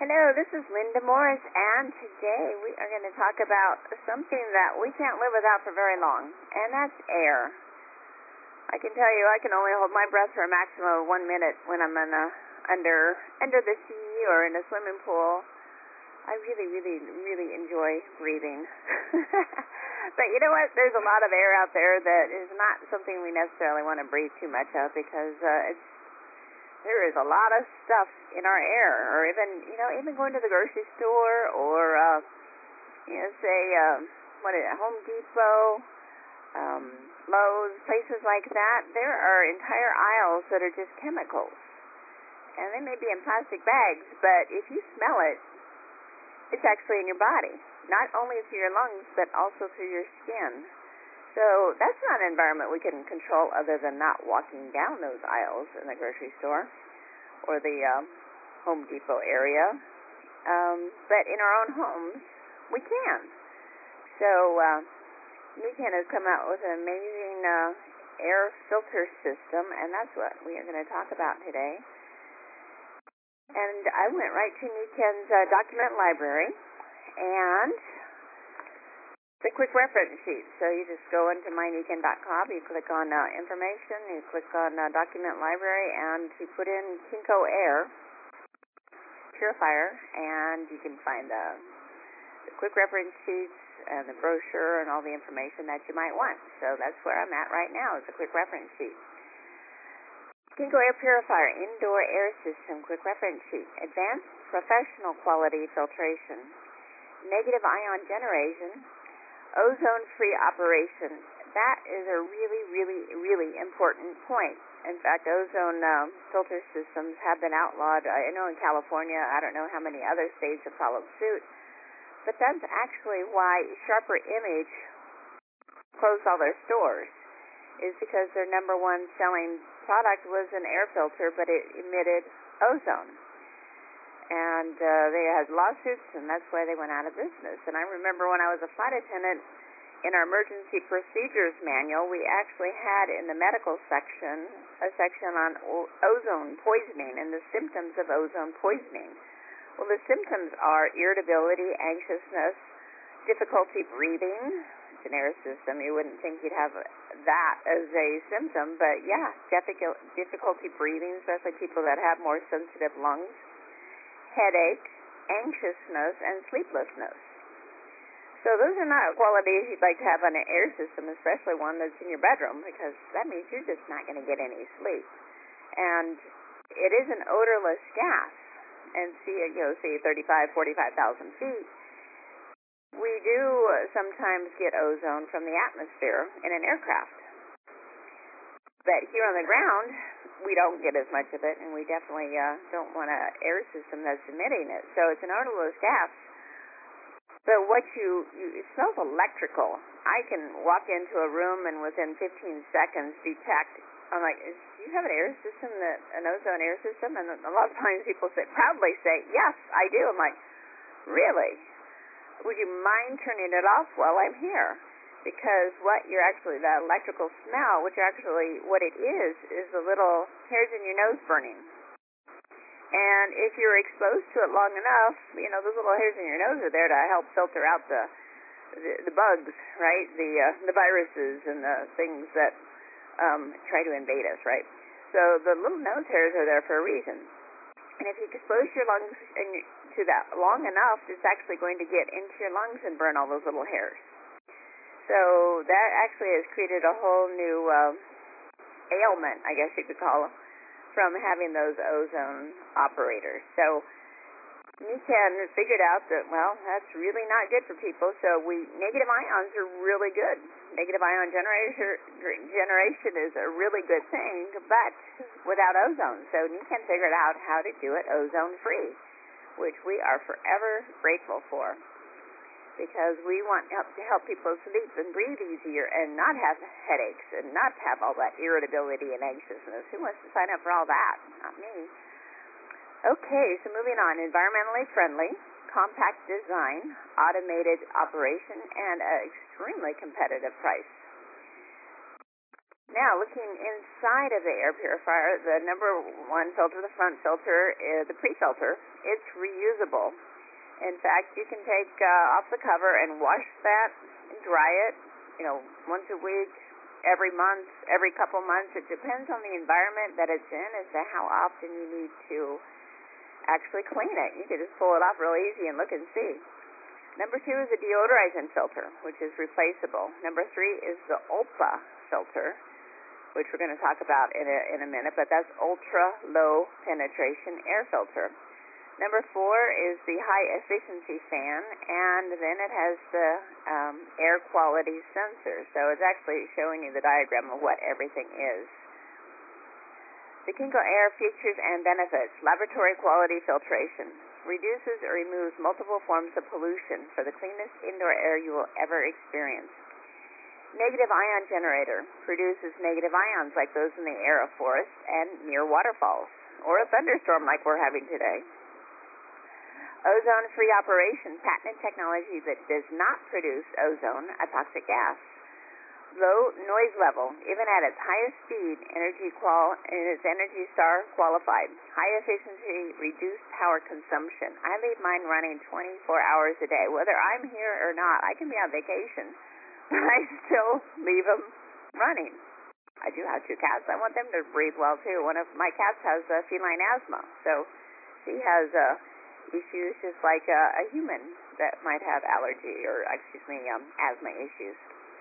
Hello, this is Linda Morris, and today we are going to talk about something that we can't live without for very long, and that's air. I can tell you I can only hold my breath for a maximum of 1 minute when I'm under the sea or in a swimming pool. I really enjoy breathing. But you know what? There's a lot of air out there that is not something we necessarily want to breathe too much of because there is a lot of stuff in our air, or even going to the grocery store, or say Home Depot, Lowe's, places like that. There are entire aisles that are just chemicals, and they may be in plastic bags, but if you smell it, it's actually in your body, not only through your lungs but also through your skin. So that's not an environment we can control other than not walking down those aisles in the grocery store or the Home Depot area. But in our own homes, we can. So NECAN has come out with an amazing air filter system, and that's what we are going to talk about today. And I went right to NECAN's document library, and it's a quick reference sheet. So you just go into mynecan.com, you click on information, you click on document library, and you put in Kinko Air Purifier, and you can find the quick reference sheets and the brochure and all the information that you might want. So that's where I'm at right now, is a quick reference sheet. Kinko Air Purifier Indoor Air System Quick Reference Sheet. Advanced Professional Quality Filtration. Negative Ion Generation. Ozone-free operation. That is a really important point. In fact, ozone filter systems have been outlawed. I know in California. I don't know how many other states have followed suit. But that's actually why Sharper Image closed all their stores, is because their number one selling product was an air filter, but it emitted ozone. And they had lawsuits, and that's why they went out of business. And I remember when I was a flight attendant, in our emergency procedures manual, we actually had in the medical section a section on ozone poisoning and the symptoms of ozone poisoning. Well, the symptoms are irritability, anxiousness, difficulty breathing. It's an air system. You wouldn't think you'd have that as a symptom, but yeah, difficulty breathing, especially people that have more sensitive lungs, headache, anxiousness, and sleeplessness. So those are not qualities you'd like to have on an air system, especially one that's in your bedroom, because that means you're just not going to get any sleep. And it is an odorless gas. And say 35,000, 45,000 feet, we do sometimes get ozone from the atmosphere in an aircraft. But here on the ground, we don't get as much of it, and we definitely don't want an air system that's emitting it. So it's an odorless gas. But it smells electrical. I can walk into a room and within 15 seconds detect, I'm like, do you have an ozone air system? And a lot of times people proudly say, yes, I do. I'm like, really? Would you mind turning it off while I'm here? Because the electrical smell, what it is the little hairs in your nose burning. And if you're exposed to it long enough, those little hairs in your nose are there to help filter out the bugs, right? The viruses and the things that try to invade us, right? So the little nose hairs are there for a reason. And if you expose your lungs to that long enough, it's actually going to get into your lungs and burn all those little hairs. So that actually has created a whole new ailment, I guess you could call them, from having those ozone operators. So NECAN figured out that, that's really not good for people. So negative ions are really good. Negative ion generation is a really good thing, but without ozone. So NECAN figured out how to do it ozone-free, which we are forever grateful for, because we want to help people sleep and breathe easier and not have headaches and not have all that irritability and anxiousness. Who wants to sign up for all that? Not me. Okay, so moving on. Environmentally friendly, compact design, automated operation, and an extremely competitive price. Now, looking inside of the air purifier, the number one filter, the front filter, is the pre-filter. It's reusable. In fact, you can take off the cover and wash that and dry it, once a week, every month, every couple months. It depends on the environment that it's in as to how often you need to actually clean it. You can just pull it off real easy and look and see. Number 2 is a deodorizing filter, which is replaceable. Number 3 is the ULPA filter, which we're going to talk about in a minute, but that's ultra low penetration air filter. Number 4 is the high efficiency fan, and then it has the air quality sensor. So it's actually showing you the diagram of what everything is. The Kinco Air features and benefits: laboratory quality filtration, reduces or removes multiple forms of pollution for the cleanest indoor air you will ever experience. Negative ion generator, produces negative ions like those in the air of forests and near waterfalls, or a thunderstorm like we're having today. Ozone-free operation, patented technology that does not produce ozone, a toxic gas. Low noise level, even at its highest speed, its Energy Star qualified. High efficiency, reduced power consumption. I leave mine running 24 hours a day. Whether I'm here or not, I can be on vacation, but I still leave them running. I do have 2 cats. I want them to breathe well, too. One of my cats has feline asthma, so she has issues just like a human that might have allergy or, asthma issues.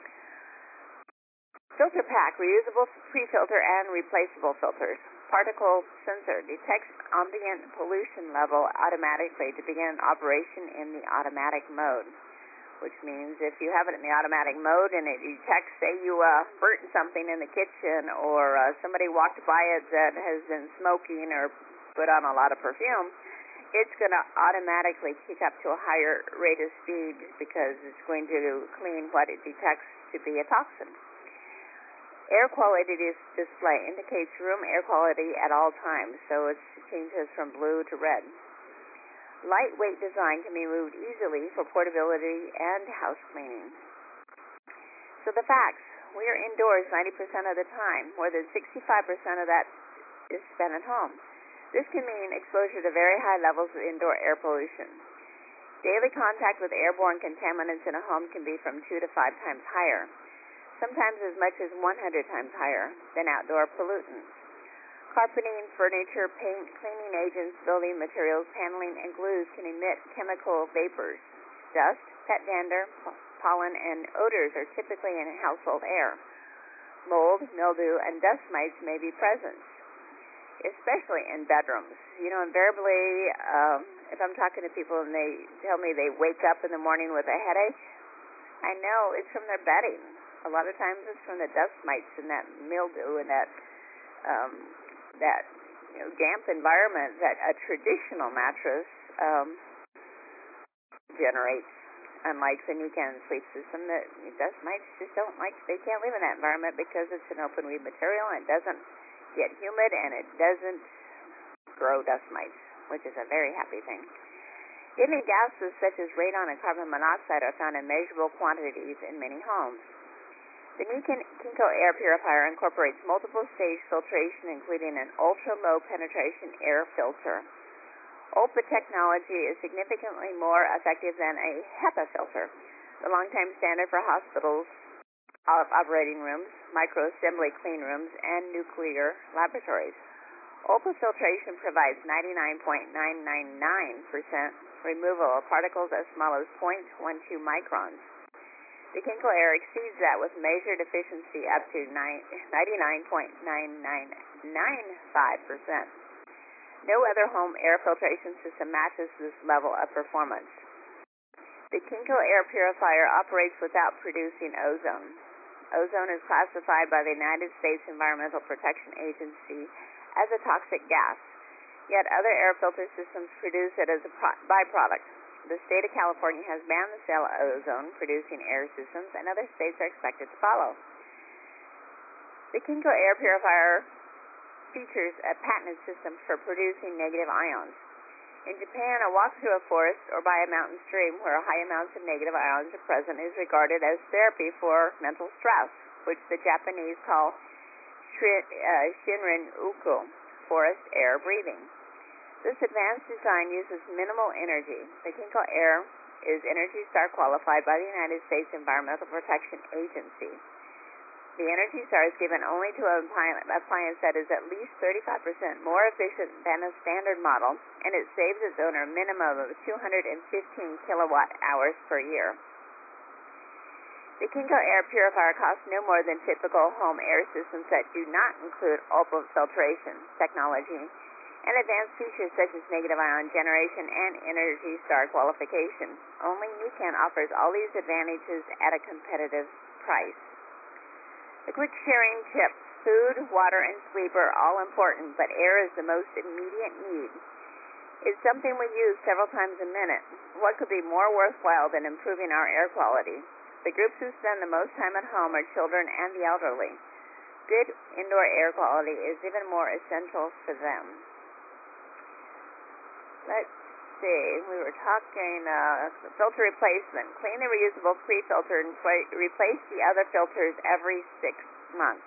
Filter pack, reusable pre-filter and replaceable filters. Particle sensor, detects ambient pollution level automatically to begin operation in the automatic mode, which means if you have it in the automatic mode and it detects, say you burnt something in the kitchen, or somebody walked by it that has been smoking or put on a lot of perfume, it's going to automatically kick up to a higher rate of speed because it's going to clean what it detects to be a toxin. Air quality display indicates room air quality at all times, so it changes from blue to red. Lightweight design can be moved easily for portability and house cleaning. So the facts: we are indoors 90% of the time. More than 65% of that is spent at home. This can mean exposure to very high levels of indoor air pollution. Daily contact with airborne contaminants in a home can be from 2 to 5 times higher, sometimes as much as 100 times higher than outdoor pollutants. Carpeting, furniture, paint, cleaning agents, building materials, paneling, and glues can emit chemical vapors. Dust, pet dander, pollen, and odors are typically in household air. Mold, mildew, and dust mites may be present, especially in bedrooms. Invariably, if I'm talking to people and they tell me they wake up in the morning with a headache, I know it's from their bedding. A lot of times it's from the dust mites and that mildew and that damp environment that a traditional mattress generates, unlike the Nikan sleep system. That dust mites just don't like. They can't live in that environment because it's an open weave material and it doesn't get humid and it doesn't grow dust mites, which is a very happy thing. Emitting gases such as radon and carbon monoxide are found in measurable quantities in many homes. The Kinco Air Purifier incorporates multiple-stage filtration, including an ultra-low penetration air filter. ULPA technology is significantly more effective than a HEPA filter, the long-time standard for hospitals, operating rooms, microassembly clean rooms, and nuclear laboratories. ULPA filtration provides 99.999% removal of particles as small as 0.12 microns. The Kinco Air exceeds that with measured efficiency up to 99.9995%. No other home air filtration system matches this level of performance. The Kinco Air Purifier operates without producing ozone. Ozone is classified by the United States Environmental Protection Agency as a toxic gas, yet other air filter systems produce it as a byproduct. The state of California has banned the sale of ozone-producing air systems, and other states are expected to follow. The Kinco Air Purifier features a patented system for producing negative ions. In Japan, a walk through a forest or by a mountain stream where high amounts of negative ions are present is regarded as therapy for mental stress. which the Japanese call Shinrin Uku, forest air breathing. This advanced design uses minimal energy. The Kinko Air is ENERGY STAR qualified by the United States Environmental Protection Agency. The ENERGY STAR is given only to an appliance that is at least 35% more efficient than a standard model, and it saves its owner a minimum of 215 kilowatt hours per year. The Kinko Air Purifier costs no more than typical home air systems that do not include ultrafiltration technology and advanced features such as negative ion generation and ENERGY STAR qualification. Only NIKEN offers all these advantages at a competitive price. The quick sharing tips: food, water, and sleep are all important, but air is the most immediate need. It's something we use several times a minute. What could be more worthwhile than improving our air quality? The groups who spend the most time at home are children and the elderly. Good indoor air quality is even more essential for them. Let's see, we were talking filter replacement. Clean the reusable pre-filter and replace the other filters every 6 months.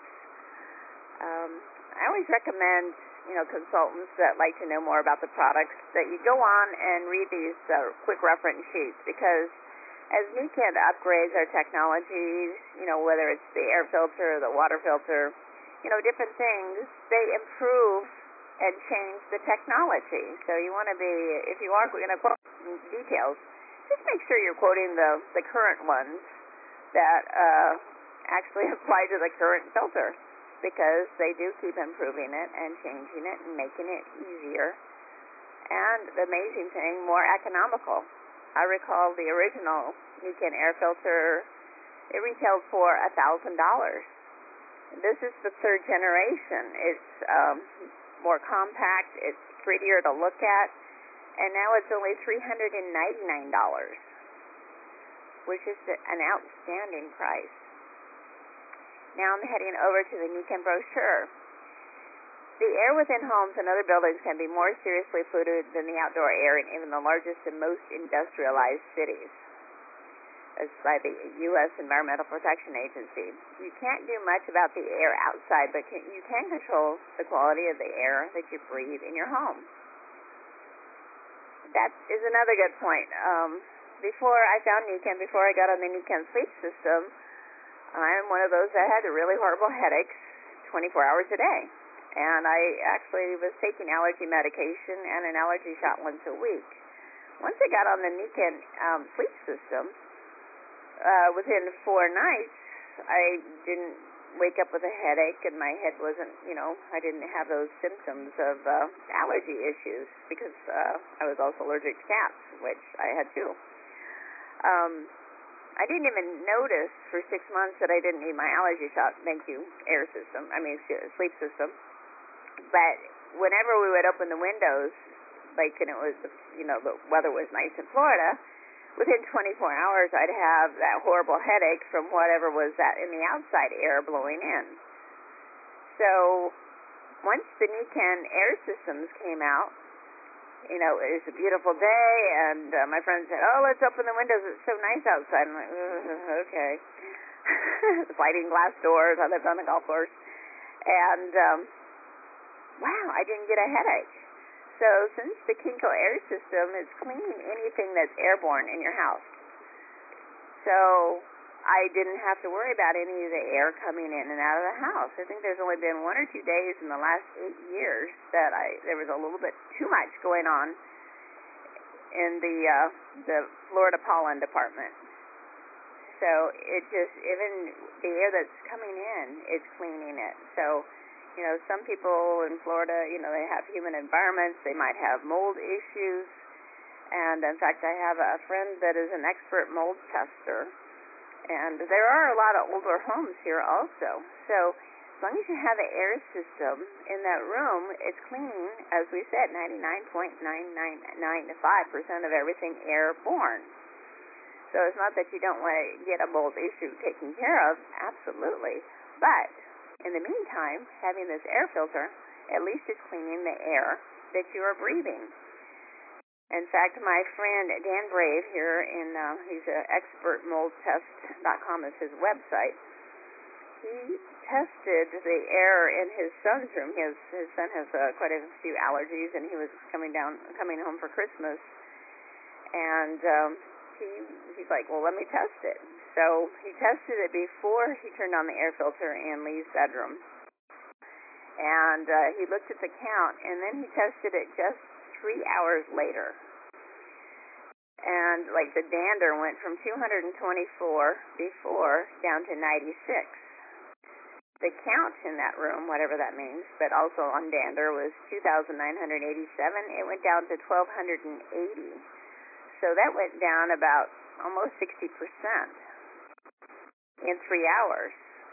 I always recommend, consultants that like to know more about the products that you go on and read these quick reference sheets, because as NIKEN upgrades our technologies, whether it's the air filter, the water filter, different things, they improve and change the technology. So you want to be, if you are going to quote details, just make sure you're quoting the current ones that actually apply to the current filter, because they do keep improving it and changing it and making it easier. And the amazing thing, more economical. I recall the original NIKEN air filter, it retailed for $1,000. This is the third generation. It's more compact, it's prettier to look at, and now it's only $399, which is an outstanding price. Now I'm heading over to the NIKEN brochure. The air within homes and other buildings can be more seriously polluted than the outdoor air in even the largest and most industrialized cities. That's by the U.S. Environmental Protection Agency. You can't do much about the air outside, but you can control the quality of the air that you breathe in your home. That is another good point. Before I found NIKEN, before I got on the NIKEN sleep system, I'm one of those that had really horrible headaches 24 hours a day. And I actually was taking allergy medication and an allergy shot once a week. Once I got on the NIKEN sleep system, within 4 nights, I didn't wake up with a headache, and my head wasn't, I didn't have those symptoms of allergy issues, because I was also allergic to cats, which I had too. I didn't even notice for 6 months that I didn't need my allergy shot. Thank you, sleep system. But whenever we would open the windows, and it was, the weather was nice in Florida, within 24 hours I'd have that horrible headache from whatever was that in the outside air blowing in. So once the NIKEN air systems came out, it was a beautiful day, and my friend said, "Oh, let's open the windows. It's so nice outside." I'm like, okay. Sliding glass doors. I lived on a golf course. And, wow, I didn't get a headache. So since the Kinko air system is cleaning anything that's airborne in your house, so I didn't have to worry about any of the air coming in and out of the house. I think there's only been 1 or 2 days in the last 8 years that there was a little bit too much going on in the Florida pollen department. So it just, even the air that's coming in, it's cleaning it. So, some people in Florida, they have humid environments. They might have mold issues. And in fact, I have a friend that is an expert mold tester. And there are a lot of older homes here also. So as long as you have the air system in that room, it's cleaning, as we said, 99.9995% of everything airborne. So it's not that you don't want to get a mold issue taken care of, absolutely. But in the meantime, having this air filter, at least it's cleaning the air that you are breathing. In fact, my friend Dan Brave here, he's an expertmoldtest.com is his website. he tested the air in his son's room. His son has quite a few allergies, and he was coming home for Christmas, and he's like, well, let me test it. So he tested it before he turned on the air filter in Lee's bedroom, and he looked at the count, and then he tested it just 3 hours later. And like the dander went from 224 before down to 96. The count in that room, whatever that means, but also on dander, was 2,987. It went down to 1,280. So that went down about almost 60% in 3 hours.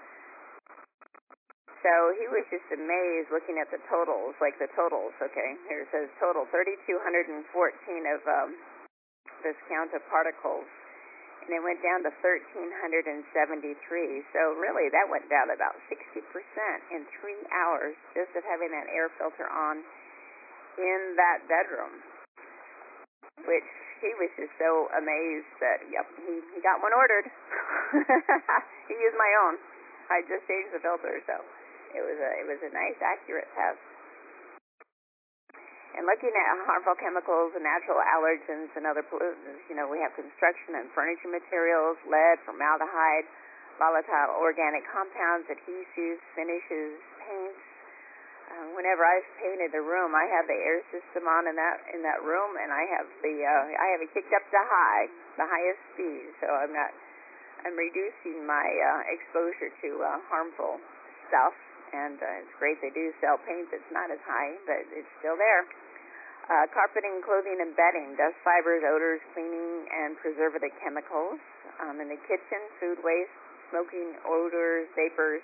So he was just amazed looking at the totals, okay, here it says total 3,214 of this count of particles, and it went down to 1,373. So really that went down about 60% in 3 hours just of having that air filter on in that bedroom, which he was just so amazed that, yep, he got one ordered. He used my own. I just changed the filter, so it was a nice, accurate test. And looking at harmful chemicals and natural allergens and other pollutants, we have construction and furniture materials, lead, formaldehyde, volatile organic compounds, adhesives, finishes, paints. Whenever I've painted a room, I have the air system on in that room, and I have it kicked up to the highest speed, so I'm reducing my exposure to harmful stuff. And it's great they do sell paint that's not as high, but it's still there. Carpeting, clothing, and bedding, dust fibers, odors, cleaning, and preservative chemicals. In the kitchen, food waste, smoking odors, vapors,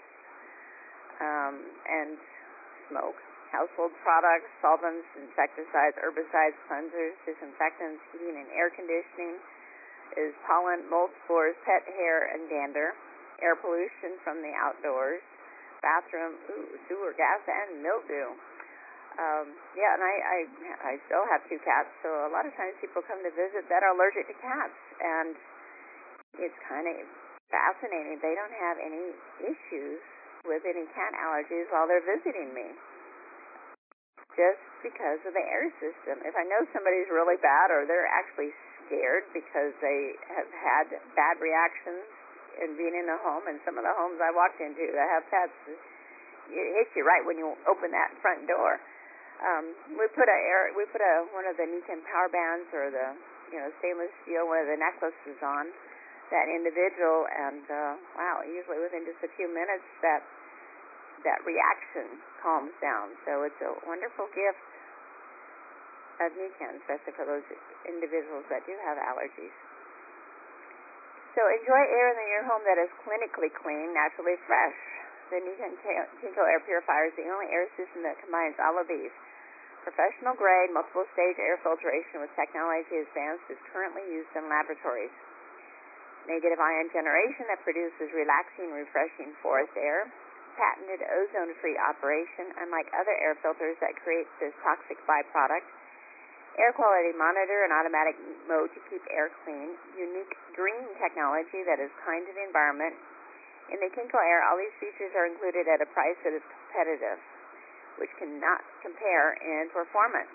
and smoke. Household products, solvents, insecticides, herbicides, cleansers, disinfectants, heating and air conditioning is pollen, mold spores, pet hair, and dander. Air pollution from the outdoors. Bathroom, sewer gas, and mildew. And I still have 2 cats, so a lot of times people come to visit that are allergic to cats, and it's kind of fascinating. They don't have any issues with any cat allergies while they're visiting me, just because of the air system. If I know somebody's really bad, or they're actually scared because they have had bad reactions and being in a home, and some of the homes I walked into that have pets, it hits you right when you open that front door. We put one of the Nikon power bands or the stainless steel, one of the necklaces on that individual, and usually within just a few minutes that reaction calms down. So it's a wonderful gift of Nikon, especially for those individuals that do have allergies. So enjoy air in your home that is clinically clean, naturally fresh. The Nikon Kinko Air Purifier is the only air system that combines all of these. Professional grade, multiple stage air filtration with technology advanced is currently used in laboratories. Negative ion generation that produces relaxing, refreshing forest air. Patented ozone-free operation, unlike other air filters that create this toxic byproduct. Air quality monitor and automatic mode to keep air clean. Unique green technology that is kind to the environment. In the Kinko Air, all these features are included at a price that is competitive, which cannot compare in performance.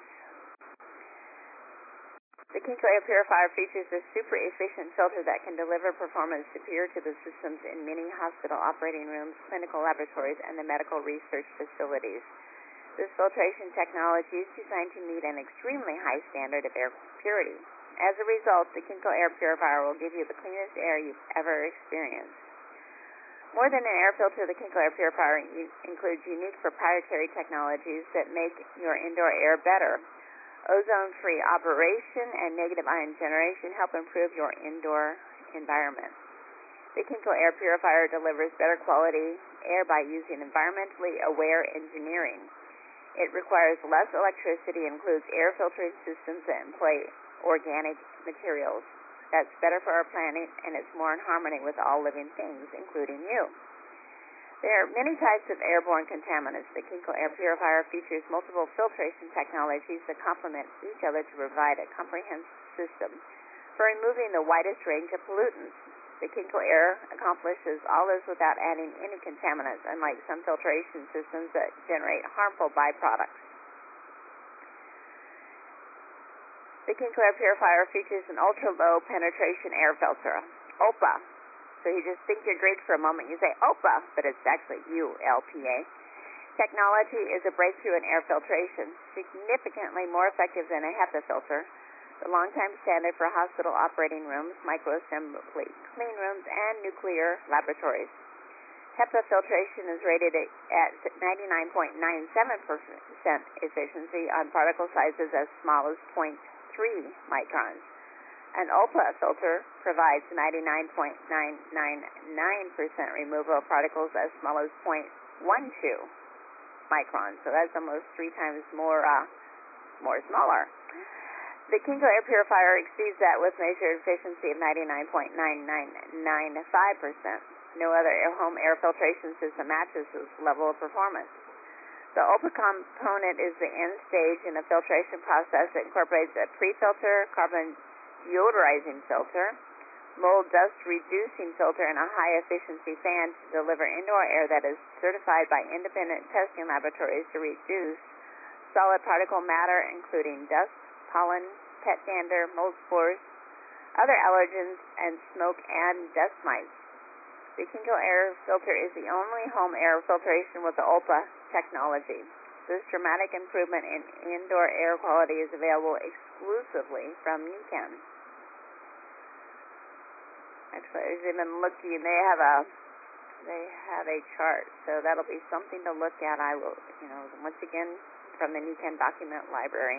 The Kinko Air Purifier features a super efficient filter that can deliver performance superior to the systems in many hospital operating rooms, clinical laboratories, and the medical research facilities. This filtration technology is designed to meet an extremely high standard of air purity. As a result, the Kinko Air Purifier will give you the cleanest air you've ever experienced. More than an air filter, the Kinko Air Purifier includes unique proprietary technologies that make your indoor air better. Ozone-free operation and negative ion generation help improve your indoor environment. The Kinko Air Purifier delivers better quality air by using environmentally aware engineering. It requires less electricity and includes air filtering systems that employ organic materials. That's better for our planet, and it's more in harmony with all living things, including you. There are many types of airborne contaminants. The Kinko Air Purifier features multiple filtration technologies that complement each other to provide a comprehensive system for removing the widest range of pollutants. The Kinko Air accomplishes all this without adding any contaminants, unlike some filtration systems that generate harmful byproducts. The Kinko Air Purifier features an ultra-low penetration air filter, OPA. So you just think you're Greek for a moment, you say OPA, but it's actually ULPA. Technology is a breakthrough in air filtration, significantly more effective than a HEPA filter, the longtime standard for hospital operating rooms, microassembly clean rooms, and nuclear laboratories. HEPA filtration is rated at 99.97% efficiency on particle sizes as small as 0.3 microns. An OPA filter provides 99.999% removal of particles as small as 0.12 microns. So that's almost 3 times more smaller. The Kinko Air Purifier exceeds that with measured efficiency of 99.9995%. No other home air filtration system matches this level of performance. The OPA component is the end stage in a filtration process that incorporates a pre-filter, carbon deodorizing filter, mold dust reducing filter, and a high-efficiency fan to deliver indoor air that is certified by independent testing laboratories to reduce solid particle matter, including dust, pollen, pet dander, mold spores, other allergens, and smoke and dust mites. The Kinko Air filter is the only home air filtration with the OPA technology. This dramatic improvement in indoor air quality is available exclusively from NIKEN. Actually, as you've been looking, they have a chart, so that'll be something to look at. I will, once again, from the NIKEN document library.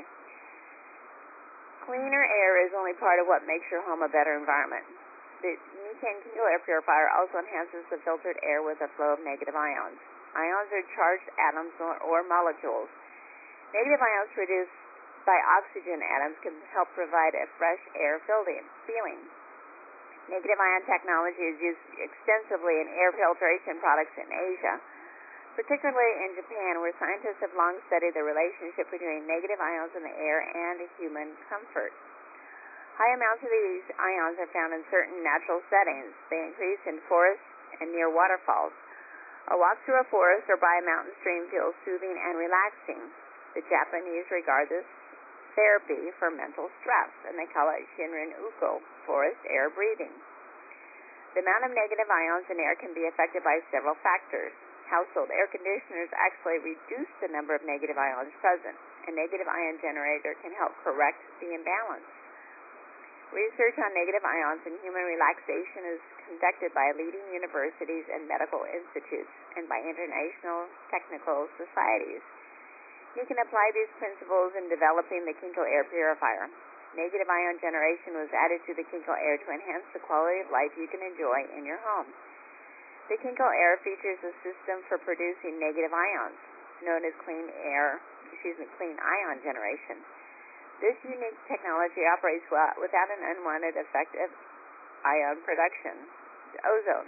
Cleaner air is only part of what makes your home a better environment. The NIKEN Kinko Air Purifier also enhances the filtered air with a flow of negative ions. Ions are charged atoms or molecules. Negative ions produced by oxygen atoms can help provide a fresh air feeling. Negative ion technology is used extensively in air filtration products in Asia, particularly in Japan, where scientists have long studied the relationship between negative ions in the air and human comfort. High amounts of these ions are found in certain natural settings. They increase in forests and near waterfalls. A walk through a forest or by a mountain stream feels soothing and relaxing. The Japanese regard this therapy for mental stress, and they call it Shinrin Uko, forest air breathing. The amount of negative ions in air can be affected by several factors. Household air conditioners actually reduce the number of negative ions present. A negative ion generator can help correct the imbalance. Research on negative ions and human relaxation is conducted by leading universities and medical institutes and by international technical societies. You can apply these principles in developing the Kinko Air Purifier. Negative ion generation was added to the Kinko Air to enhance the quality of life you can enjoy in your home. The Kinko Air features a system for producing negative ions, known as clean ion generation. This unique technology operates without an unwanted effect of ion production. Ozone.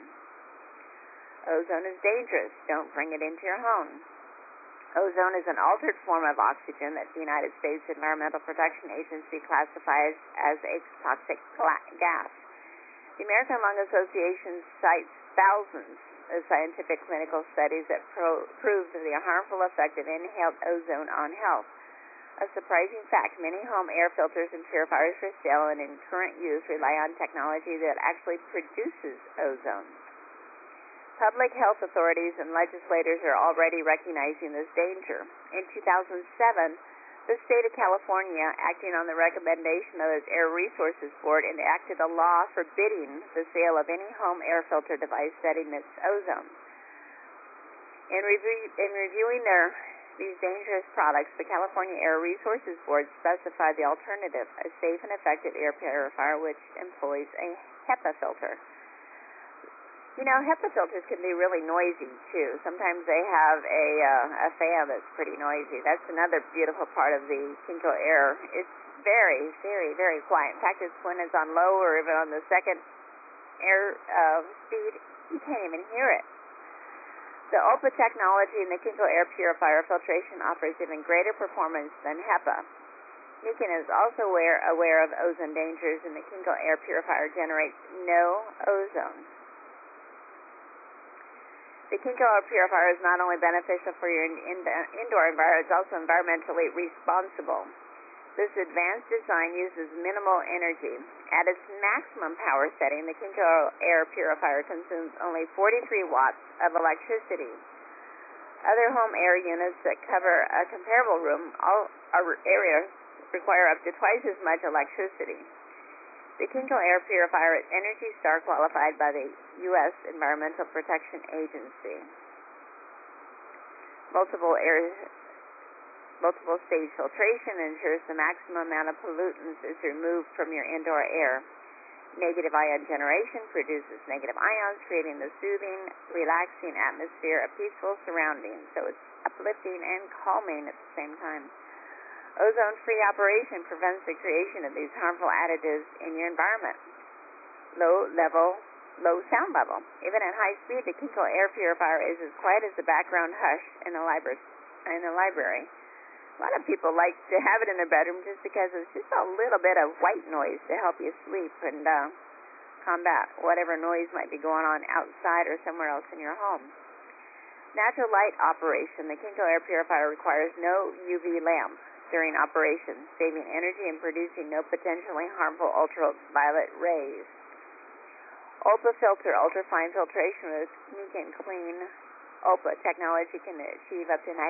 Ozone is dangerous. Don't bring it into your home. Ozone is an altered form of oxygen that the United States Environmental Protection Agency classifies as a toxic gas. The American Lung Association cites thousands of scientific clinical studies that prove the harmful effect of inhaled ozone on health. A surprising fact, many home air filters and purifiers for sale and in current use rely on technology that actually produces ozone. Public health authorities and legislators are already recognizing this danger. In 2007, the state of California, acting on the recommendation of its Air Resources Board, enacted a law forbidding the sale of any home air filter device that emits ozone. In reviewing these dangerous products, the California Air Resources Board specified the alternative, a safe and effective air purifier which employs a HEPA filter. HEPA filters can be really noisy, too. Sometimes they have a fan that's pretty noisy. That's another beautiful part of the Kinko Air. It's very, very, very quiet. In fact, when it's on low or even on the second air speed, you can't even hear it. The OPA technology in the Kinko Air Purifier filtration offers even greater performance than HEPA. Niken is also aware of ozone dangers, and the Kinko air purifier generates no ozone. The Kinko air purifier is not only beneficial for your indoor environment, it's also environmentally responsible. This advanced design uses minimal energy. At its maximum power setting, the Kinko air purifier consumes only 43 watts of electricity. Other home air units that cover a comparable room area require up to twice as much electricity. The Kinko air purifier is ENERGY STAR qualified by the U.S. Environmental Protection Agency. Multiple stage filtration ensures the maximum amount of pollutants is removed from your indoor air. Negative ion generation produces negative ions, creating the soothing, relaxing atmosphere of peaceful surroundings. So it's uplifting and calming at the same time. Ozone-free operation prevents the creation of these harmful additives in your environment. Low sound level. Even at high speed, the Kinko air purifier is as quiet as the background hush in a library. A lot of people like to have it in their bedroom just because it's just a little bit of white noise to help you sleep and combat whatever noise might be going on outside or somewhere else in your home. Natural light operation. The Kinko air purifier requires no UV lamp during operation, saving energy and producing no potentially harmful ultraviolet rays. ULPA filter, ultrafine filtration with Niken Clean ULPA technology can achieve up to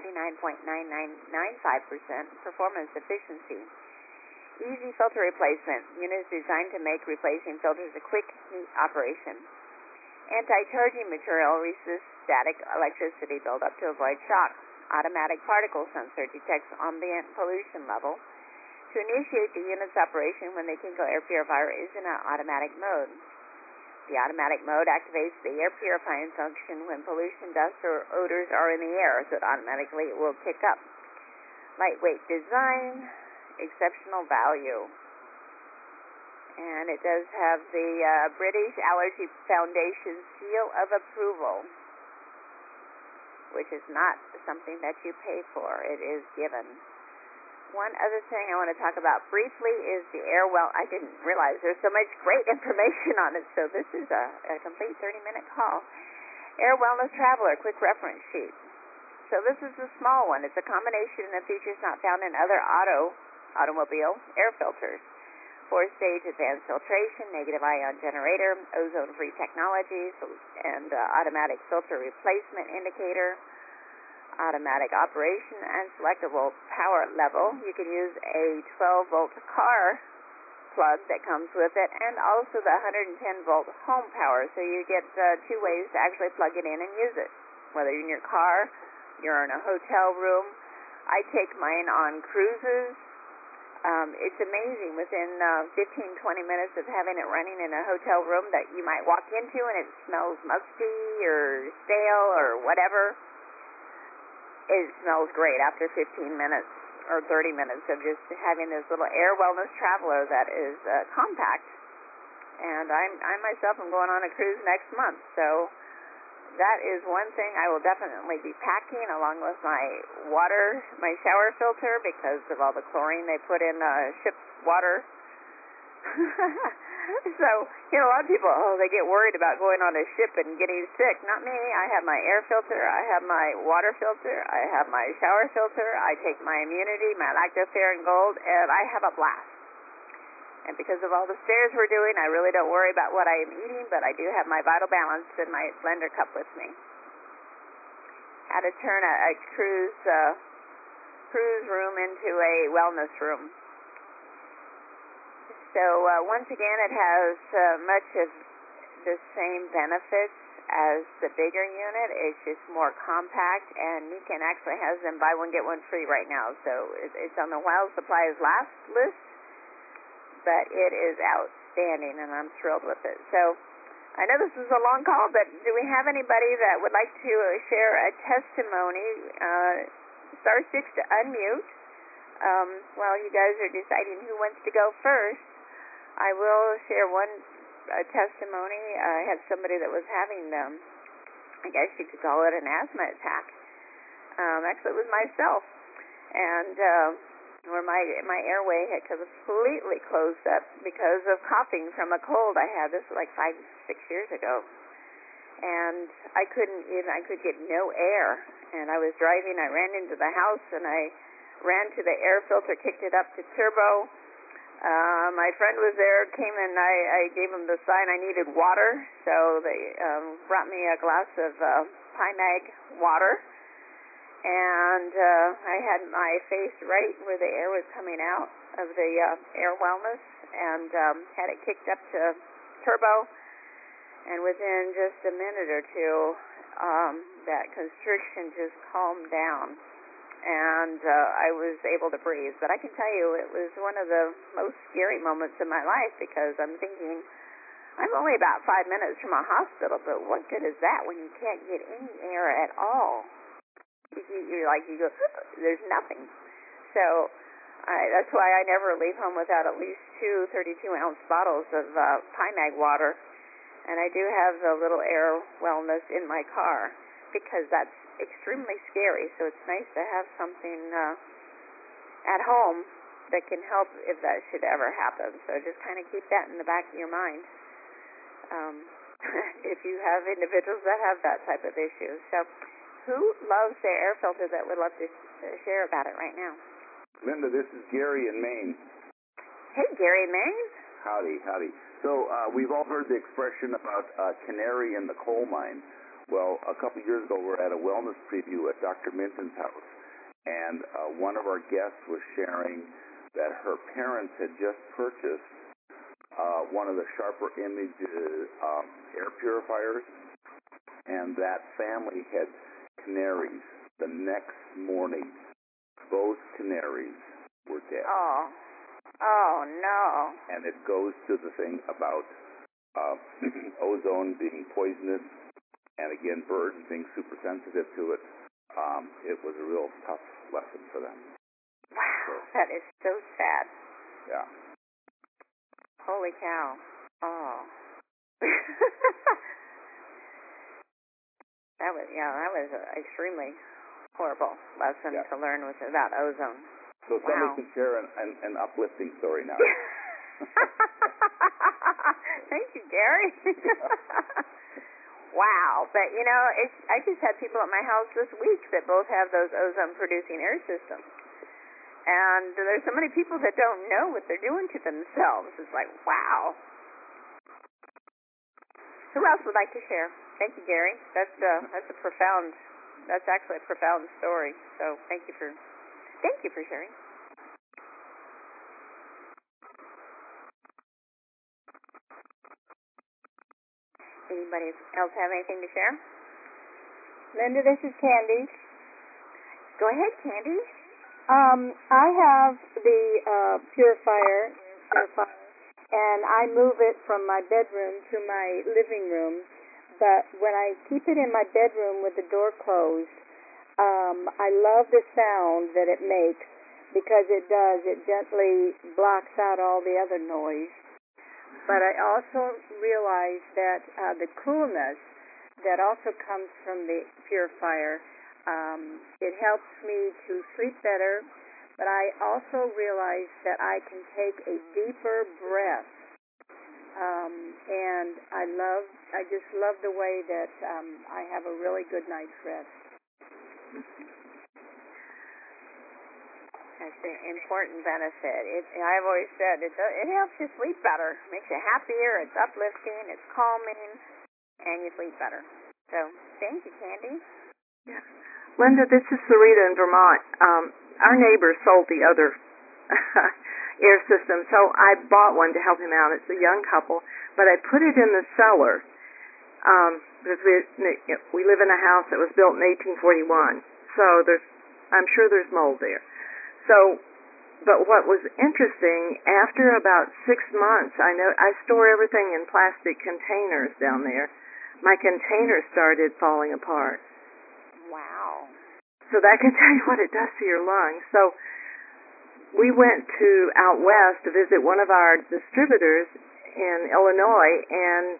99.9995% performance efficiency. Easy filter replacement. Unit is designed to make replacing filters a quick, neat operation. Anti-charging material resists static electricity buildup to avoid shock. Automatic particle sensor detects ambient pollution level to initiate the unit's operation when the Kinko air purifier is in an automatic mode. The automatic mode activates the air purifying function when pollution, dust, or odors are in the air, so it automatically will kick up. Lightweight design, exceptional value. And it does have the British Allergy Foundation seal of approval, which is not something that you pay for. It is given. One other thing I want to talk about briefly is the Airwell. I didn't realize there's so much great information on it, so this is a complete 30-minute call. Air Wellness Traveler, quick reference sheet. So this is a small one. It's a combination of features not found in other automobile air filters. 4-stage advanced filtration, negative ion generator, ozone-free technology, and automatic filter replacement indicator, automatic operation, and selectable power level. You can use a 12-volt car plug that comes with it, and also the 110-volt home power. So you get 2 ways to actually plug it in and use it, whether you're in your car, you're in a hotel room. I take mine on cruises. It's amazing within 15-20 minutes of having it running in a hotel room that you might walk into and it smells musty or stale or whatever. It smells great after 15 minutes or 30 minutes of just having this little Air Wellness Traveler that is compact. And I myself am going on a cruise next month, so that is one thing I will definitely be packing along with my water, my shower filter, because of all the chlorine they put in ship's water. So, a lot of people, they get worried about going on a ship and getting sick. Not me. I have my air filter. I have my water filter. I have my shower filter. I take my immunity, my lactoferrin gold, and I have a blast. And because of all the stairs we're doing, I really don't worry about what I am eating, but I do have my Vital Balance and my blender cup with me. How to turn a cruise room into a wellness room. So once again, it has much of the same benefits as the bigger unit. It's just more compact, and Niken actually has them buy one, get one free right now. So it's on the Wild Supplies last list, but it is outstanding, and I'm thrilled with it. So I know this is a long call, but do we have anybody that would like to share a testimony? Star 6 to unmute. While you guys are deciding who wants to go first, I will share one testimony. I had somebody that was having, I guess you could call it an asthma attack. Actually, it was myself. And where my airway had completely closed up because of coughing from a cold I had. This was like 5-6 years ago, and I could get no air. And I was driving. I ran into the house and I ran to the air filter, kicked it up to turbo. My friend was there, came and I gave him the sign I needed water, so they brought me a glass of Pymag water, and I had my face right where the air was coming out of the air wellness, and had it kicked up to turbo, and within just a minute or two, that constriction just calmed down. And I was able to breathe. But I can tell you, it was one of the most scary moments in my life, because I'm thinking, I'm only about 5 minutes from a hospital, but what good is that when you can't get any air at all? You're like, you go, there's nothing. So that's why I never leave home without at least 2 32-ounce bottles of Pymag water. And I do have the little air wellness in my car, because that's extremely scary. So it's nice to have something at home that can help if that should ever happen. So just kind of keep that in the back of your mind if you have individuals that have that type of issue. So who loves their air filter that would love to share about it right now? Linda, this is Gary in Maine. Hey, Gary in Maine. Howdy. So we've all heard the expression about canary in the coal mine. Well, a couple years ago, we were at a wellness preview at Dr. Minton's house, and one of our guests was sharing that her parents had just purchased one of the Sharper Image air purifiers, and that family had canaries. The next morning, both canaries were dead. Oh, no. And it goes to the thing about ozone being poisonous, and again, birds being super sensitive to it. It was a real tough lesson for them. Wow, that is so sad. Yeah. Holy cow. Oh. that was an extremely horrible lesson to learn about ozone. So somebody can share an uplifting story now. Thank you, Gary. Wow, but I just had people at my house this week that both have those ozone-producing air systems, and there's so many people that don't know what they're doing to themselves. It's like, wow. Who else would like to share? Thank you, Gary. That's actually a profound story. So thank you for sharing. Anybody else have anything to share? Linda, this is Candy. Go ahead, Candy. I have the purifier, and I move it from my bedroom to my living room. But when I keep it in my bedroom with the door closed, I love the sound that it makes, because it gently blocks out all the other noise. But I also realize that the coolness that also comes from the purifier, it helps me to sleep better. But I also realize that I can take a deeper breath, and I just love the way that I have a really good night's rest. That's an important benefit. I've always said it helps you sleep better. Makes you happier. It's uplifting. It's calming, and you sleep better. So thank you, Candy. Yeah. Linda, this is Sarita in Vermont. Our neighbor sold the other air system, so I bought one to help him out. It's a young couple, but I put it in the cellar because we live in a house that was built in 1841. So I'm sure there's mold there. So, but what was interesting, after about 6 months, I store everything in plastic containers down there. My containers started falling apart. Wow. So that can tell you what it does to your lungs. So we went out west to visit one of our distributors in Illinois, and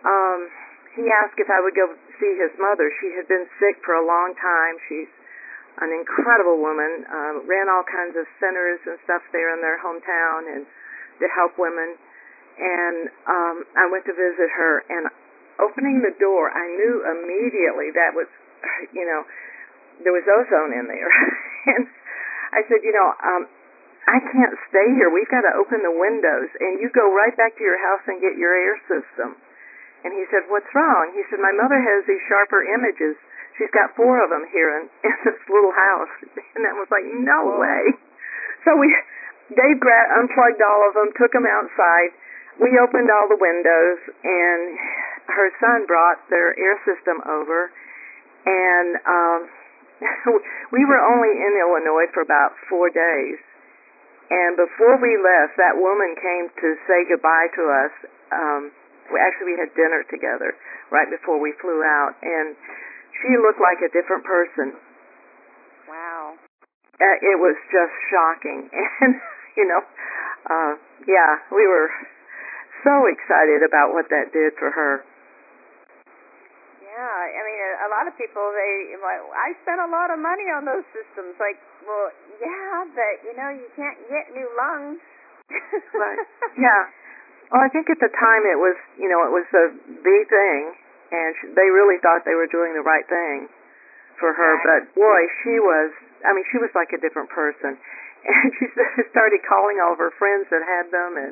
he asked if I would go see his mother. She had been sick for a long time. She's an incredible woman, ran all kinds of centers and stuff there in their hometown and to help women. And I went to visit her, and opening the door, I knew immediately that was, there was ozone in there. And I said, I can't stay here. We've got to open the windows, and you go right back to your house and get your air system. And he said, what's wrong? He said, my mother has these sharper images. She's got 4 of them here in this little house. And I was like, no way. So Dave unplugged all of them, took them outside. We opened all the windows, and her son brought their air system over. And we were only in Illinois for about 4 days. And before we left, that woman came to say goodbye to us. We had dinner together right before we flew out, and she looked like a different person. Wow. It was just shocking. And, we were so excited about what that did for her. Yeah, I mean, a lot of people, I spent a lot of money on those systems. Like, well, yeah, but, you can't get new lungs. Right. Yeah. Well, I think at the time it was the thing, and they really thought they were doing the right thing for her. Right. But boy, she was like a different person, and she started calling all of her friends that had them, and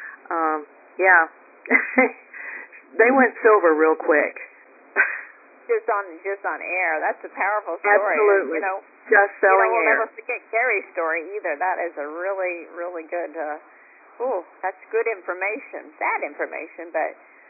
they went silver real quick. Just on air. That's a powerful story. Absolutely. Just selling we'll air. never forget Gary's story either. That is a really, really good. That's good information. Sad information, but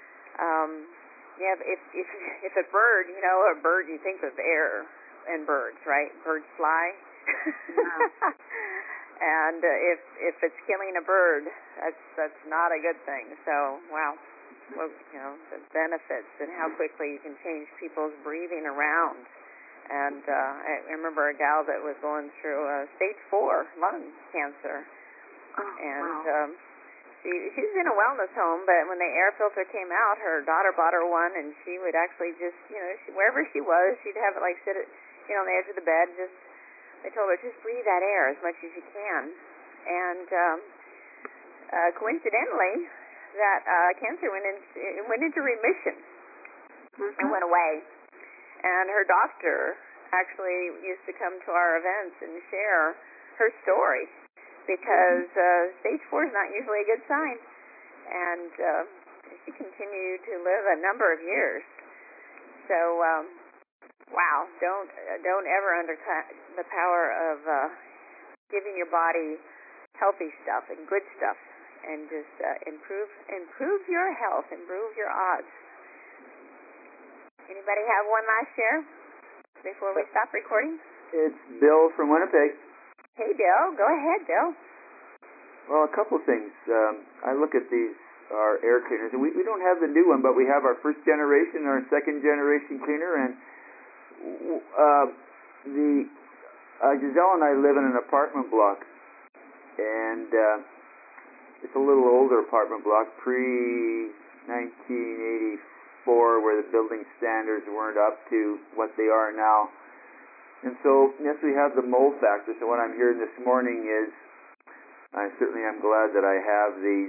if a bird, a bird, you think of air and birds, right? Birds fly. Yeah. And if it's killing a bird, that's not a good thing. So wow. Well, the benefits and how quickly you can change people's breathing around. And I remember a gal that was going through stage 4 lung cancer. Oh, and wow. she's in a wellness home, but when the air filter came out, her daughter bought her one, and she would actually just, wherever she was, she'd have it like sit at, on the edge of the bed. They told her, just breathe that air as much as you can. And coincidentally, that cancer went into remission and went away. And her doctor actually used to come to our events and share her story, because stage 4 is not usually a good sign. And she continued to live a number of years. So, wow, don't ever undercut the power of giving your body healthy stuff and good stuff, and just improve your health, improve your odds. Anybody have one last share before we stop recording? It's Bill from Winnipeg. Hey, Bill. Go ahead, Bill. Well, a couple things. I look at our air cleaners, and we don't have the new one, but we have our first generation, our second generation cleaner, and Giselle and I live in an apartment block, and it's a little older apartment block, pre-1984, where the building standards weren't up to what they are now. And so, yes, we have the mold factor. So what I'm hearing this morning is, I certainly am glad that I have these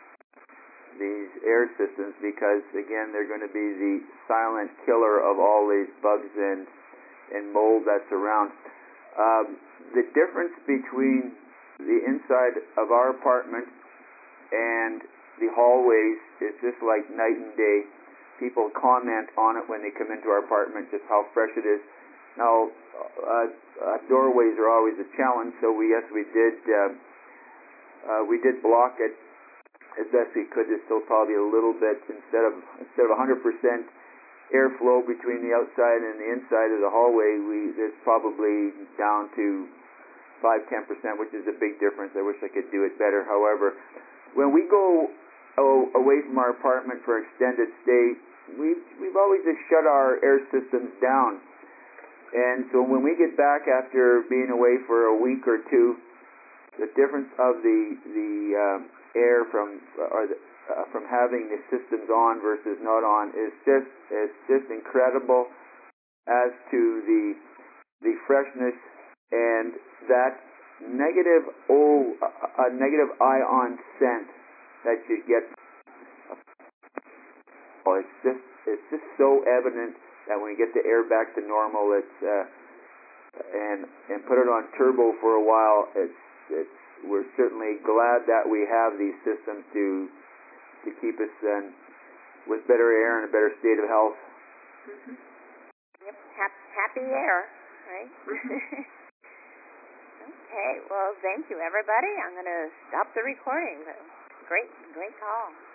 air systems, because, again, they're going to be the silent killer of all these bugs and mold that's around. The difference between the inside of our apartment and the hallways is just like night and day. People comment on it when they come into our apartment, just how fresh it is. Now, doorways are always a challenge, so we did block it as best we could. There's still probably a little bit, instead of 100% airflow between the outside and the inside of the hallway, it's probably down to 5-10%, which is a big difference. I wish I could do it better. However, when we go away from our apartment for extended stay, we've always just shut our air systems down. And so when we get back after being away for a week or two, the difference of the air from having the systems on versus not on is just incredible as to the freshness and that negative negative ion scent that you get, it's just so evident that when you get the air back to normal, and put it on turbo for a while, we're certainly glad that we have these systems to keep us with better air and a better state of health. Mm-hmm. Yep, happy air, right? Okay, well, thank you, everybody. I'm going to stop the recording. Great call.